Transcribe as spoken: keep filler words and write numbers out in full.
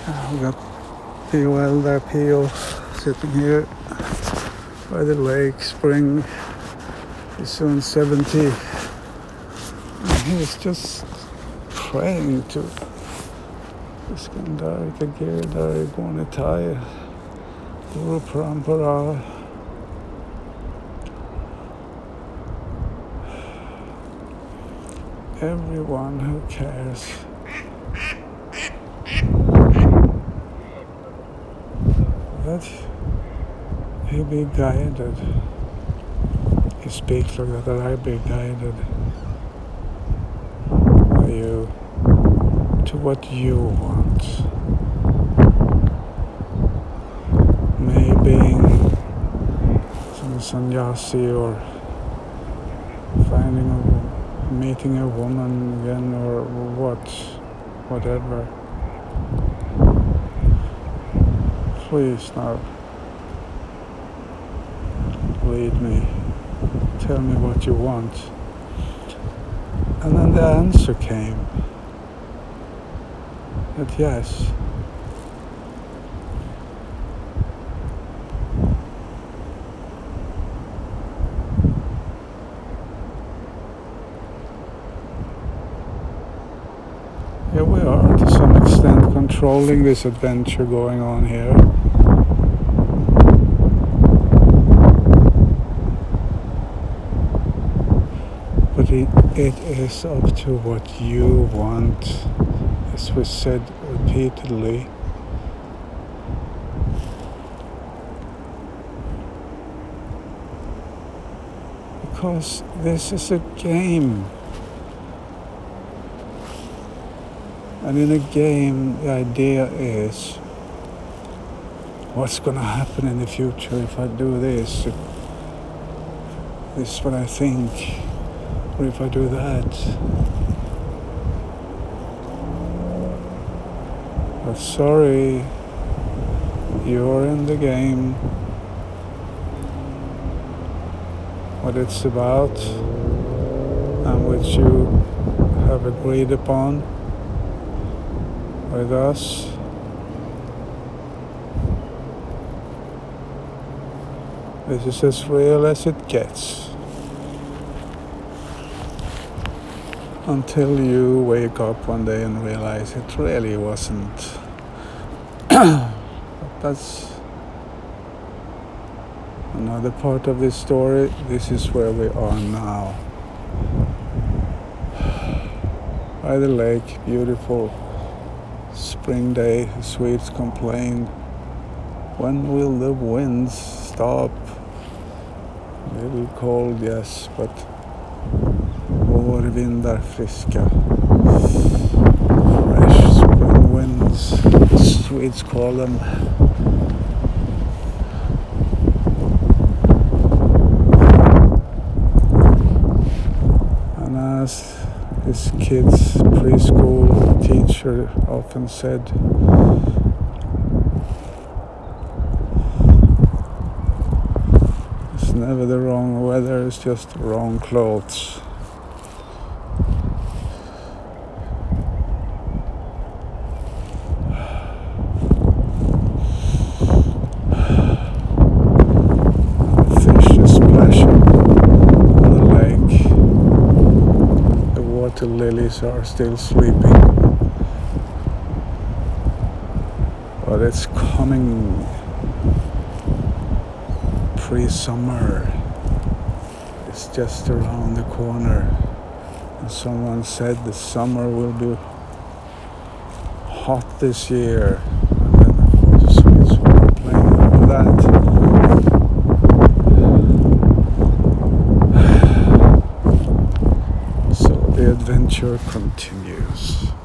Uh, we got P O L there, P O sitting here by the lake. Spring is soon seventy. And he's just praying to Iskandarika Girdhari Gunitaya Guru Parampara. Everyone who cares that he be guided. He speaks like that, that I be guided by you to what you want. Maybe some sannyasi or finding a meeting a woman again or what, whatever. Please now, lead me, tell me what you want. And then the answer came, that yes, here we are to some extent controlling this adventure going on here. But it, it is up to what you want, as we said repeatedly. Because this is a game. And in a game, the idea is, what's going to happen in the future if I do this? If this is what I think. Or if I do that. But sorry, you're in the game. What it's about and what you have agreed upon with us. This is as real as it gets. Until you wake up one day and realize it really wasn't. But that's another part of this story. This is where we are now. By the lake, beautiful spring day. The Swedes complained, when will the winds stop? A little cold, yes, but vårvindar friska. Fresh spring winds, the Swedes call them. And as his kids' preschool teacher often said, it's never the wrong weather, it's just the wrong clothes. The lilies are still sleeping, but it's coming pre-summer. It's just around the corner, and someone said the summer will be hot this year, and then of course the Swedes were playing over that. The adventure continues.